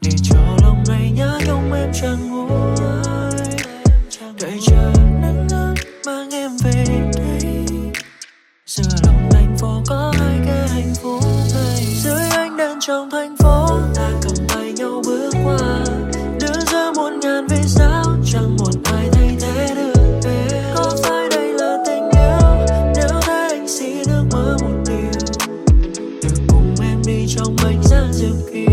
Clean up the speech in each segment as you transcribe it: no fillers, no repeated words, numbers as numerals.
để cho lòng này nhớ nhung em chẳng nguôi. Đợi chờ nắng ấm mang em về đây, giữa lòng thành phố có hai cái hạnh phúc này. Dưới ánh đèn trong thành phố ta cầm tay nhau bước qua, đưa giữa muôn ngàn vì sao chẳng một ai thay thế được em. Có phải đây là tình yêu, nếu thế anh xin ước mơ một điều, được cùng em đi trong ánh sáng diệu kỳ.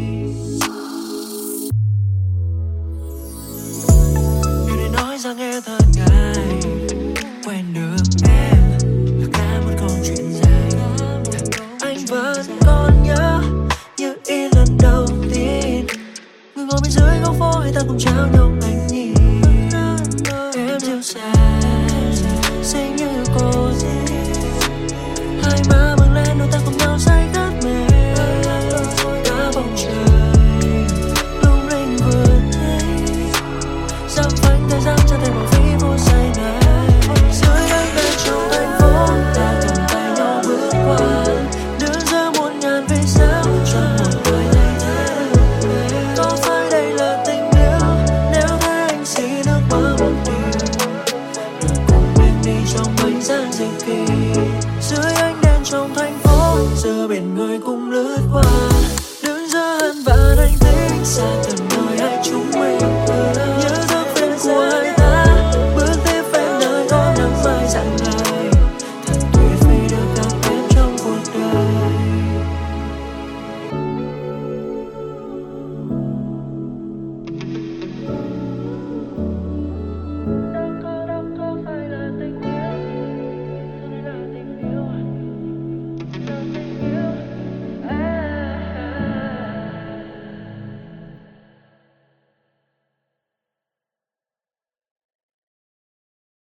Điều để nói rằng em thật ngại quen được em là cả một câu chuyện dài. Anh vẫn còn nhớ như in lần đầu tiên, người ngồi bên dưới góc phố hay ta cùng trao nhau ánh nhìn. Em dịu dàng xinh như cô, hai má bừng lên đôi ta cùng nhau say khát mê. Cả bầu trời lung linh vừa thấy, dám phanh thời gian cho thêm một phí phút giây này. Dưới ánh đèn trong thành phố ta cầm tay nhau bước qua, đưa ra muôn ngàn vì sao chẳng một ai thay thế được em. Có phải đây là tình yêu, nếu thế anh xin ước mơ một điều, được cùng em đi trong ánh sáng diệu kỳ. Dưới ánh đèn trong thành phố, giờ biển người cùng lướt qua.